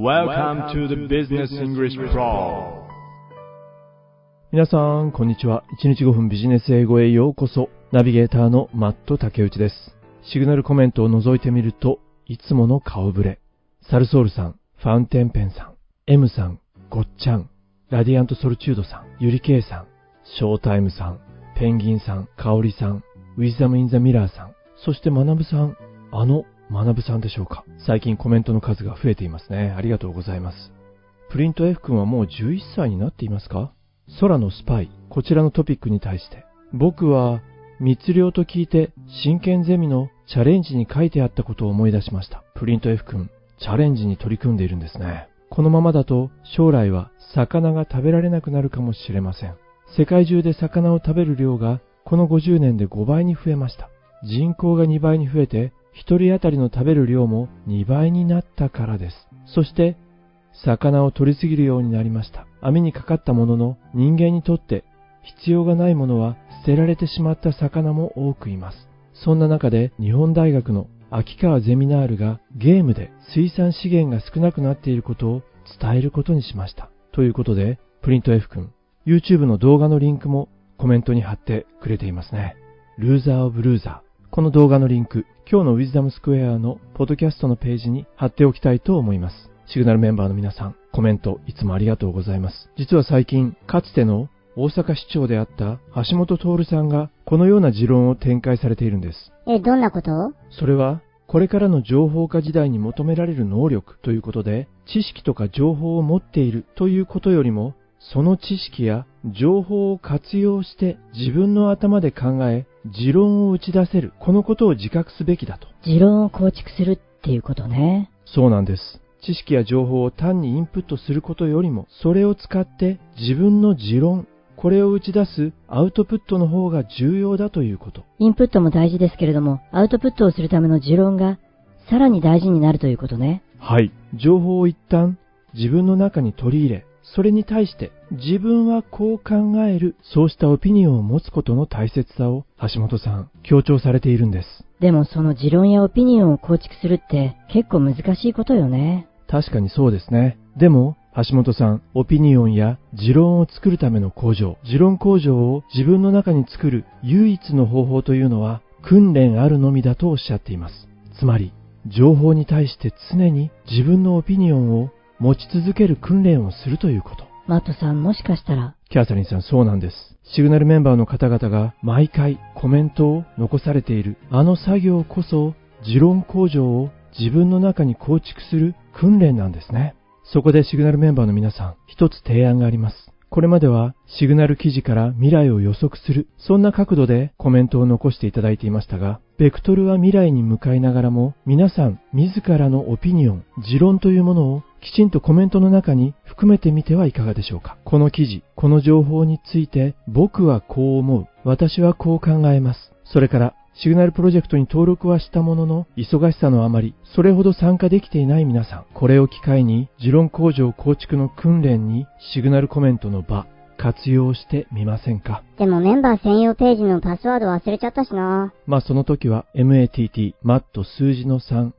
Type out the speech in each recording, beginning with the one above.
Welcome to the Business English Pro。 皆さん、こんにちは。1日5分ビジネス英語へようこそ。ナビゲーターのマット竹内です。シグナルコメントを覗いてみると、いつもの顔ぶれ。サルソールさん、ファウンテンペンさん、M さん、ごっちゃん、ラディアントソルチュードさん、ユリケイさん、ショータイムさん、ペンギンさん、カオリさん、ウィズダムインザミラーさん、そしてマナブさん、マナブさんでしょうか。最近コメントの数が増えていますね。ありがとうございます。プリント F 君はもう11歳になっていますか？空のスパイ、こちらのトピックに対して、僕は密漁と聞いて真剣ゼミのチャレンジに書いてあったことを思い出しました。プリント F 君、チャレンジに取り組んでいるんですね。このままだと将来は魚が食べられなくなるかもしれません。世界中で魚を食べる量がこの50年で5倍に増えました。人口が2倍に増えて、1人当たりの食べる量も2倍になったからです。そして、魚を取りすぎるようになりました。網にかかったものの人間にとって必要がないものは捨てられてしまった魚も多くいます。そんな中で日本大学の秋川ゼミナールがゲームで水産資源が少なくなっていることを伝えることにしました。ということで、プリント F 君、YouTube の動画のリンクもコメントに貼ってくれていますね。ルーザーオブルーザー。この動画のリンク、今日のウィズダムスクエアのポッドキャストのページに貼っておきたいと思います。シグナルメンバーの皆さん、コメントいつもありがとうございます。実は最近、かつての大阪市長であった橋本徹さんがこのような持論を展開されているんです。 どんなこと？ それは、これからの情報化時代に求められる能力ということで、知識とか情報を持っているということよりも、その知識や情報を活用して自分の頭で考え、持論を打ち出せる。このことを自覚すべきだと。 持論を構築するっていうことね。 そうなんです。知識や情報を単にインプットすることよりも、それを使って自分の持論、これを打ち出すアウトプットの方が重要だということ。 インプットも大事ですけれども、アウトプットをするための持論がさらに大事になるということね。 はい。情報を一旦自分の中に取り入れ、それに対して自分はこう考える、そうしたオピニオンを持つことの大切さを橋本さん強調されているんです。 でもその持論やオピニオンを構築するって結構難しいことよね。 確かにそうですね。でも橋本さん、オピニオンや持論を作るための工場、持論工場を自分の中に作る唯一の方法というのは訓練あるのみだとおっしゃっています。つまり情報に対して常に自分のオピニオンを持ち続ける訓練をするということ。 マットさん、もしかしたら。 キャサリンさん、そうなんです。シグナルメンバーの方々が毎回コメントを残されているあの作業こそ持論工場を自分の中に構築する訓練なんですね。そこでシグナルメンバーの皆さん、一つ提案があります。これまではシグナル記事から未来を予測する、そんな角度でコメントを残していただいていましたが、ベクトルは未来に向かいながらも、皆さん自らのオピニオン、持論というものをきちんとコメントの中に含めてみてはいかがでしょうか。この記事、この情報について僕はこう思う、私はこう考えます。それからシグナルプロジェクトに登録はしたものの、忙しさのあまりそれほど参加できていない皆さん、これを機会に持論工場構築の訓練にシグナルコメントの場活用してみませんか。 でもメンバー専用ページのパスワード忘れちゃったしな。 その時は matt 数字の3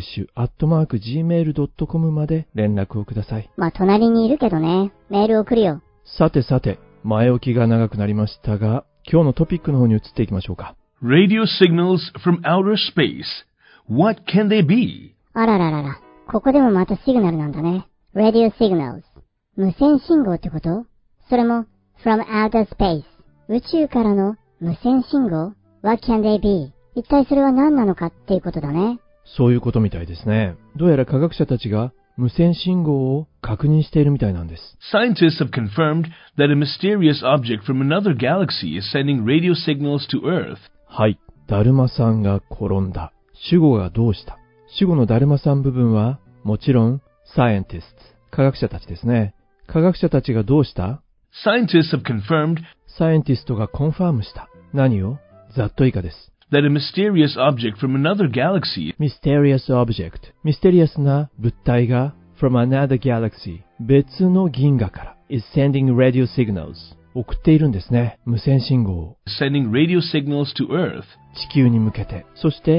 english@gmail.com まで連絡をください。 隣にいるけどね。メール送るよ。 さて、前置きが長くなりましたが、今日のトピックの方に移っていきましょうか。 Radio signals from outer space. What can they be? あらららら。ここでもまたシグナルなんだね。Radio signals。無線信号ってこと？それも from outer space。宇宙からの無線信号？ What can they be？ 一体それは何なのかっていうことだね。 そういうことみたいですね。どうやら科学者たちが無線信号を確認しているみたいなんです。 Scientists have confirmed that a mysterious object from another galaxy is sending radio signals to Earth. はい。だるまさんが転んだ。主語がどうした。主語のだるまさん部分は、もちろん、scientists。科学者たちですね。科学者たちがどうした？ Scientists have confirmed サイエンティストがコンファームした。何を？ざっと以下です。 that a mysterious object from another galaxy mysterious object ミステリアスな物体が from another galaxy 別の銀河から is sending radio signals 送っているんですね。無線信号を sending radio signals to Earth 地球に向けて。そして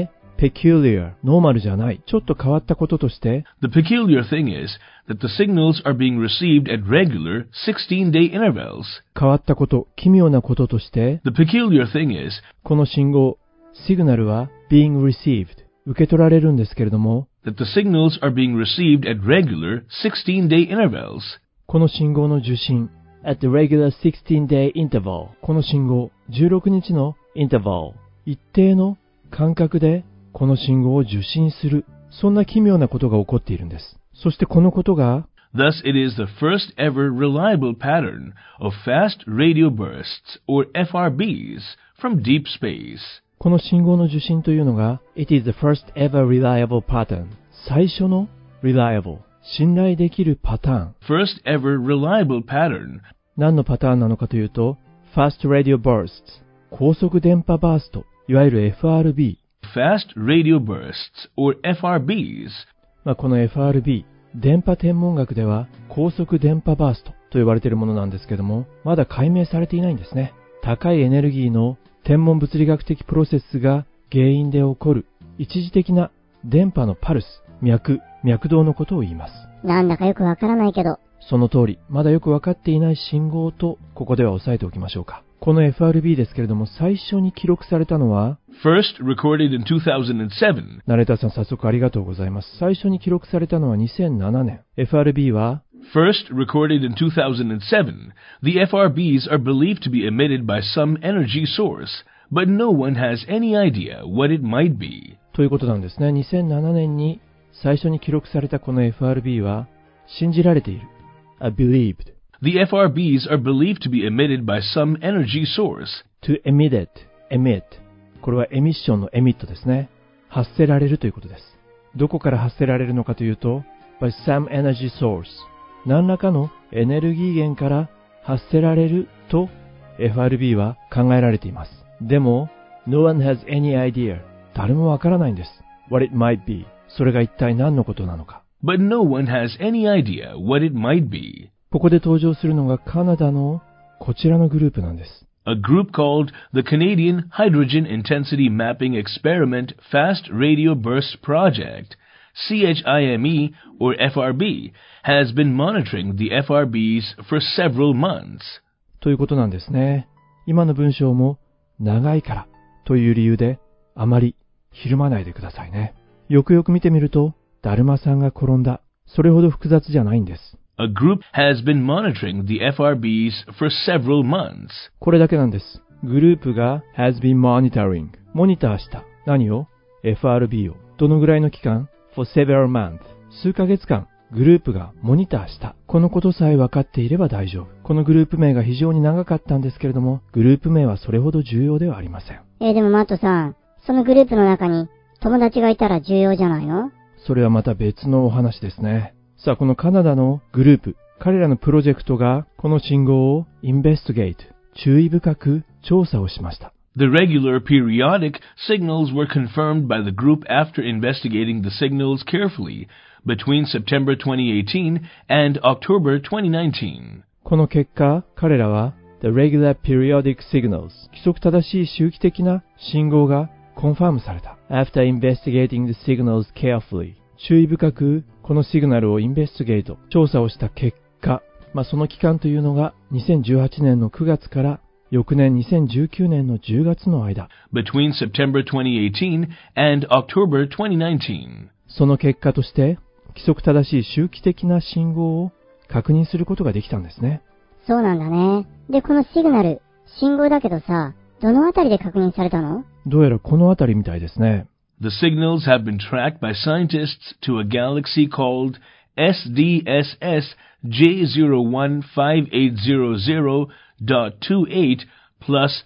peculiar、ノーマルじゃない、ちょっと変わったこととして、 The peculiar thing is that the signals are being received at regular 16-day intervals. 変わったこと、奇妙なこととして、 The peculiar thing is この信号、シグナルは being received、受け取られるんですけれども、 that the signals are being received at regular 16-day intervals. この信号の受信、at the regular 16-day interval、この信号、16日の interval、一定の間隔でこの信号を受信する、そんな奇妙なことが起こっているんです。そしてこのことが、 Thus, it is the first ever reliable pattern of fast radio bursts, or FRBs, from deep space. この信号の受信というのが、It is the first ever reliable pattern。最初の reliable、信頼できるパターン。 First ever reliable pattern. 何のパターンなのかというと、Fast Radio Bursts、高速電波バースト、いわゆる FRB。 Fast radio bursts, or FRBs. この FRB、電波天文学では高速電波バーストと呼ばれているものなんですけども、まだ解明されていないんですね。高いエネルギーの天文物理学的プロセスが原因で起こる一時的な電波のパルス、脈動のことを言います。 なんだかよくわからないけど。 その通り、まだよくわかっていない信号とここでは押さえておきましょうか。この FRB ですけれども、最初に記録されたのは、 First recorded in 2007. ナレーターさん早速ありがとうございます。最初に記録されたのは2007年。FRB は、 First recorded in 2007, the FRBs are believed to be emitted by some energy source, but no one has any idea what it might be. ということなんですね。2007年に最初に記録されたこの FRB は、信じられている。believed. The FRBs are believed to be emitted by some energy source. to emit. これはエミッションのエミットですね。発せられるということです。どこから発せられるのかというと、by some energy source。何らかのエネルギー源から発せられると FRB は考えられています。でも、no one has any idea。誰もわからないんです。what it might be。それが一体何のことなのか。 But no one has any idea what it might be. ここで登場するのがカナダのこちらのグループなんです。 A group called the Canadian Hydrogen Intensity Mapping Experiment Fast Radio Burst Project, CHIME or FRB, has been monitoring the FRBs for several months. ということなんですね。今の文章も長いからという理由であまりひるまないでくださいね。よくよく見てみると、だるまさんが転んだ。それほど複雑じゃないんです。 A group has been monitoring the FRBs for several months. これだけなんです。グループが has been monitoring。モニターした。何を？ FRB を。どのぐらいの期間？ for several months。数ヶ月間、グループがモニターした。このことさえ分かっていれば大丈夫。このグループ名が非常に長かったんですけれども、グループ名はそれほど重要ではありません。 でもマットさん、そのグループの中に友達がいたら重要じゃないの？ それはまた別のお話ですね。さあ、このカナダのグループ、彼らのプロジェクトがこの信号を investigate、注意深く調査をしました。 The regular periodic signals were confirmed by the group after investigating the signals carefully between September 2018 and October 2019. この結果、彼らは The regular periodic signals、規則正しい周期的な信号がコンファームされた。After investigating the signals carefully、注意深くこのシグナルをインベスティゲート、調査をした結果、その期間というのが2018年の9月から翌年2019年の10月の間。 Between September 2018 and October 2019. その結果として、規則正しい周期的な信号を確認することができたんですね。 そうなんだね。で、このシグナル、信号だけどさ、どのあたりで確認されたの？ どうやらこのあたりみたいですね。 The signals have been tracked by scientists to a galaxy called SDSS J0158000.28 plus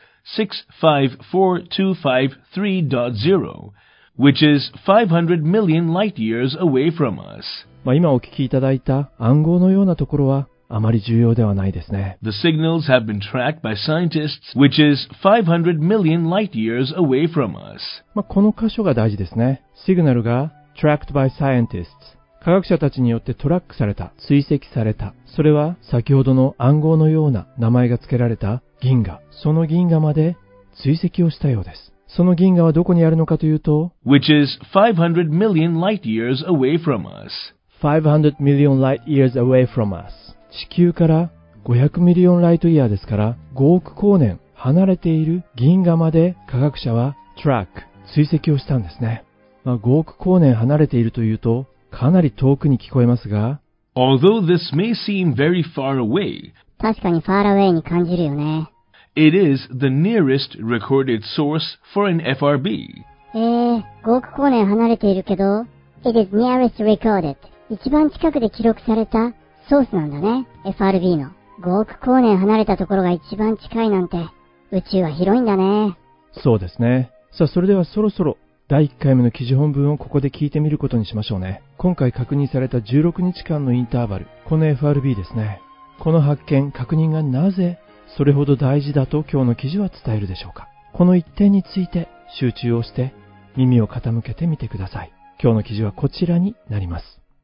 654253.0, which is 500 million light years away from us. 今お聞きいただいた暗号のようなところはあまり重要ではないですね。 The signals have been tracked by scientists, which is 500 million light years away from us. この箇所が大事ですね。シグナルが tracked by scientists。科学者たちによってトラックされた、追跡された。それは先ほどの暗号のような名前が付けられた銀河。その銀河まで追跡をしたようです。 その銀河はどこにあるのかというと、 which is 500 million light years away from us. 500 million light years away from us。地球から500ミリオンライトイヤーですから、5億光年離れている銀河まで科学者はトラック、追跡をしたんですね。5億光年離れているというと、かなり遠くに聞こえますが、 Although this may seem very far away, 確かに far away に感じるよね。 it is the nearest recorded source for an FRB. 5億光年離れているけど、it is nearest recorded。一番近くで記録されたソースなんだね、FRB の。5億光年離れたところが一番近いなんて、宇宙は広いんだね。 そうですね。さあ、それではそろそろ第1回目の記事本文をここで聞いてみることにしましょうね。今回確認された16日間のインターバル、この FRB ですね。この発見、確認がなぜそれほど大事だと今日の記事は伝えるでしょうか。この一点について集中をして耳を傾けてみてください。今日の記事はこちらになります。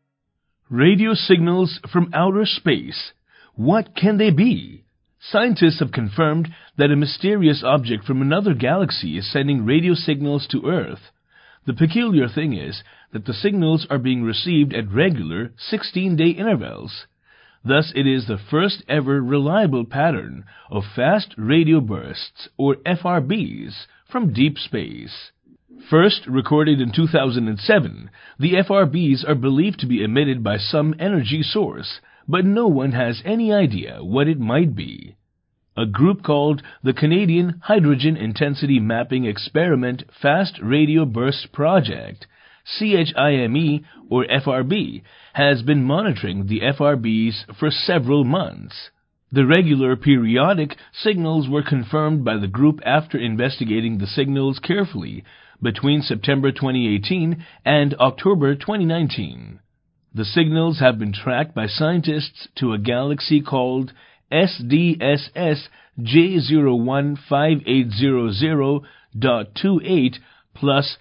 Radio signals from outer space. What can they be? Scientists have confirmed that a mysterious object from another galaxy is sending radio signals to Earth. The peculiar thing is that the signals are being received at regular 16-day intervals. Thus, it is the first ever reliable pattern of fast radio bursts, or FRBs, from deep space. First recorded in 2007, the FRBs are believed to be emitted by some energy source, but no one has any idea what it might be. A group called the Canadian Hydrogen Intensity Mapping Experiment Fast Radio Burst Project, CHIME or FRB, has been monitoring the FRBs for several months. The regular periodic signals were confirmed by the group after investigating the signals carefully between September 2018 and October 2019. The signals have been tracked by scientists to a galaxy called SDSS J015800.28 plus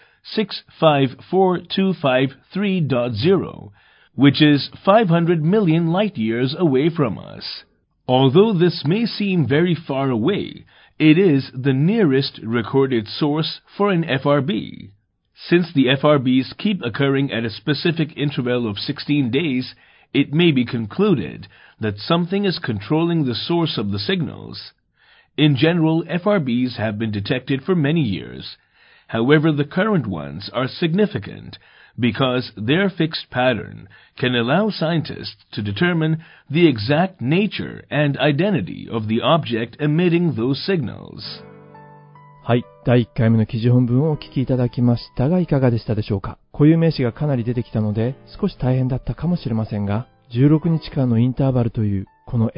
654253.0, which is 500 million light years away from us. Although this may seem very far away, it is the nearest recorded source for an FRB. Since the FRBs keep occurring at a specific interval of 16 days, it may be concluded that something is controlling the source of the signals. In general, FRBs have been detected for many years. However, the current ones are significant because their fixed pattern can allow scientists to determine the exact nature and identity of the object emitting those signals. はい。第1回目の記事本文をお聞きいただきましたがいかがでしたでしょうか。固有名詞がかなり出てきたので少し大変だったかもしれませんが、16日間のインターバルというこの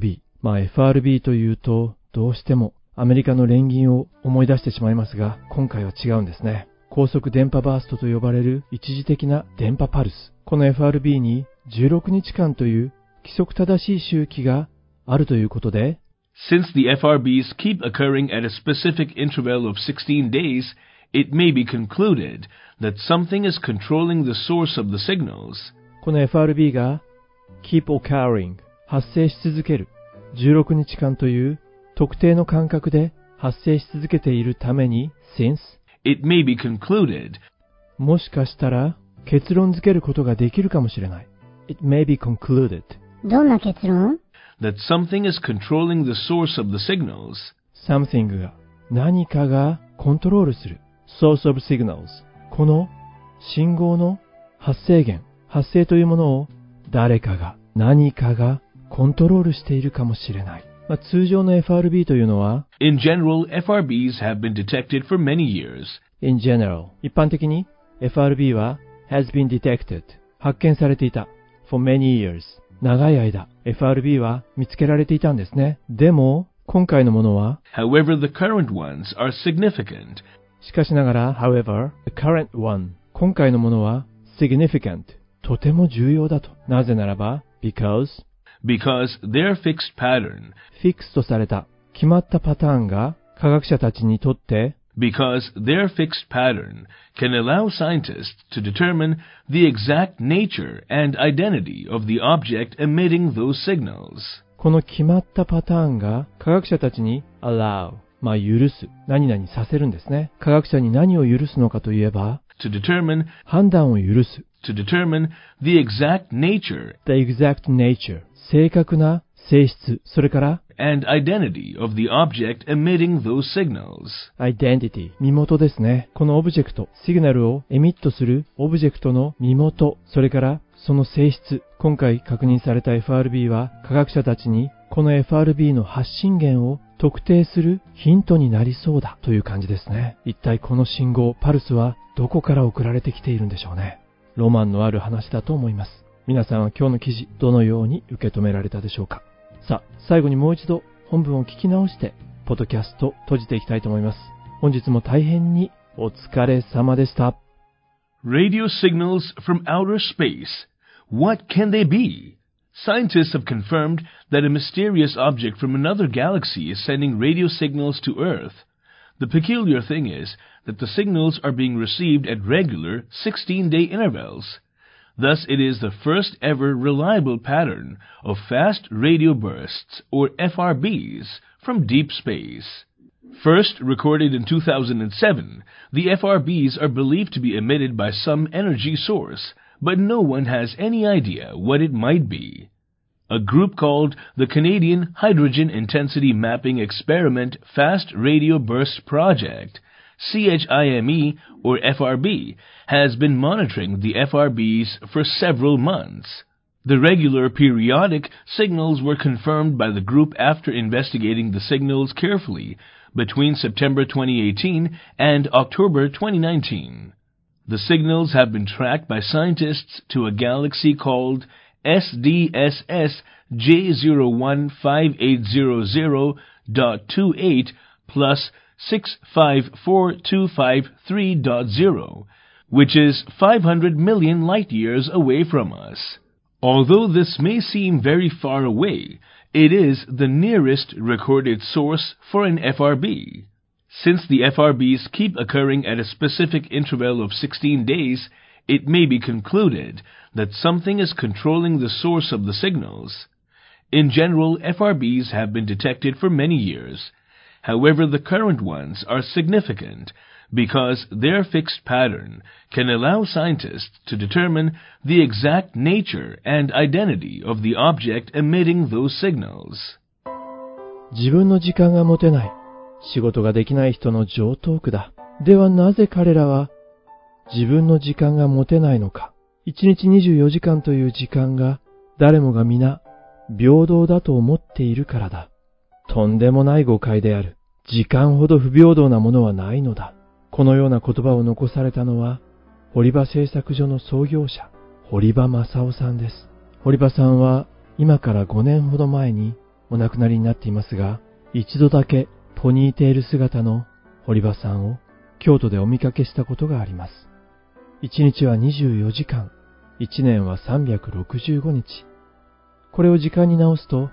FRB。FRB というとどうしてもアメリカの連銀を思い出してしまいますが、今回は違うんですね。高速電波バーストと呼ばれる一時的な電波パルス。この FRB に16日間という規則正しい周期があるということで、 Since the FRBs keep occurring at a specific interval of 16 days, it may be concluded that something is controlling the source of the signals. この FRB が keep occurring 発生し続ける16日間という特定の間隔で発生し続けているために since it may be concluded もしかしたら結論付けることができるかもしれない。It may be concluded どんな結論？ that something is controlling the source of the signals. something が何かがコントロールする source of signals この信号の発生源、発生というものを誰かが何かがコントロールしているかもしれない。通常の FRB というのは In general, FRBs have been detected for many years. In general 一般的に FRB は has been detected 発見されていた for many years 長い間 FRB は見つけられていたんですね。でも今回のものは However, the current ones are significant. しかしながら However, the current one 今回のものは significant とても重要だと。なぜならば because their fixed pattern, フィックスとされた決まったパターンが科学者たちにとって because their fixed pattern can allow scientists to determine the exact nature and identity of the object emitting those signals. この決まったパターンが科学者たちに allow 許す、何々させるんですね。科学者に何を許すのかといえば、 to determine 判断を許す。 to determine the exact nature the exact nature 正確な性質、それから and identity of the object emitting those signals. identity 身元ですね。このオブジェクト、シグナルをエミットするオブジェクトの身元、それからその性質。今回確認された FRB は科学者たちにこの FRB の発信源を特定するヒントになりそうだという感じですね。一体この信号、パルスはどこから送られてきているんでしょうね。ロマンのある話だと思います。皆さんは今日の記事、どのように受け止められたでしょうか。さあ、最後にもう一度本文を聞き直して、ポッドキャスト閉じていきたいと思います。本日も大変にお疲れ様でした。 Radio signals from outer space. What can they be? Scientists have confirmed that a mysterious object from another galaxy is sending radio signals to Earth. The peculiar thing is that the signals are being received at regular 16-day intervals. Thus, it is the first ever reliable pattern of fast radio bursts, or FRBs, from deep space. First recorded in 2007, the FRBs are believed to be emitted by some energy source, but no one has any idea what it might be. A group called the Canadian Hydrogen Intensity Mapping Experiment Fast Radio Burst Project, CHIME or FRB, has been monitoring the FRBs for several months. The regular periodic signals were confirmed by the group after investigating the signals carefully between September 2018 and October 2019. The signals have been tracked by scientists to a galaxy called SDSS J015800.28 plus 654253.0, which is 500 million light-years away from us. Although this may seem very far away, it is the nearest recorded source for an FRB. Since the FRBs keep occurring at a specific interval of 16 days, it may be concluded that something is controlling the source of the signals. In general, FRBs have been detected for many years. However, the current ones are significant because their fixed pattern can allow scientists to determine the exact nature and identity of the object emitting those signals. 自分の時間が持てない、仕事ができない人の常套句だ。ではなぜ彼らは自分の時間が持てないのか。1日24時間という時間が誰もが皆平等だと思っているからだ。とんでもない誤解である。時間ほど不平等なものはないのだ。このような言葉を残されたのは、堀場製作所の創業者、堀場正夫さんです。堀場さんは今から5年ほど前にお亡くなりになっていますが、一度だけポニーテール姿の堀場さんを京都でお見かけしたことがあります。1日は24時間、1年は365日。これを時間に直すと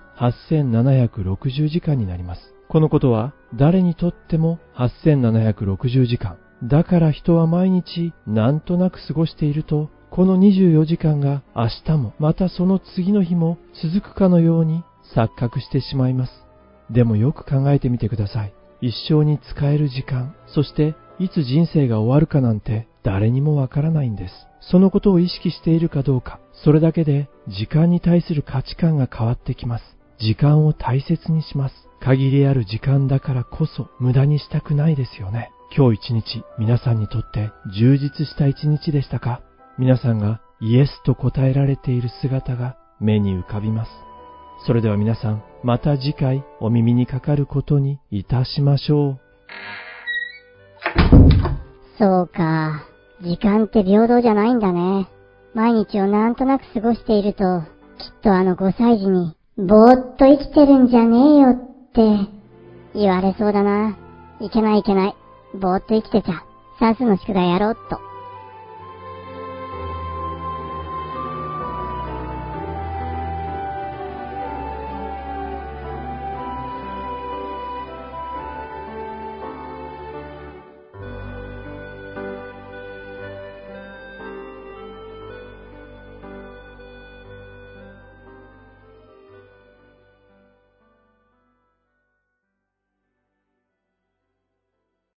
8760時間になります。このことは誰にとっても8760時間。だから人は毎日なんとなく過ごしていると、この24時間が明日もまたその次の日も続くかのように錯覚してしまいます。でもよく考えてみてください。一生に使える時間、そしていつ人生が終わるかなんて誰にもわからないんです。そのことを意識しているかどうか、それだけで時間に対する価値観が変わってきます。時間を大切にします。限りある時間だからこそ無駄にしたくないですよね。今日一日、皆さんにとって充実した一日でしたか？皆さんがイエスと答えられている姿が目に浮かびます。それでは皆さん、また次回お耳にかかることにいたしましょう。 そうか。時間って平等じゃないんだね。毎日をなんとなく過ごしていると、きっとあの5歳児に、ぼーっと生きてるんじゃねえよって言われそうだな。いけない。ぼーっと生きてちゃ、算数の宿題やろうっと。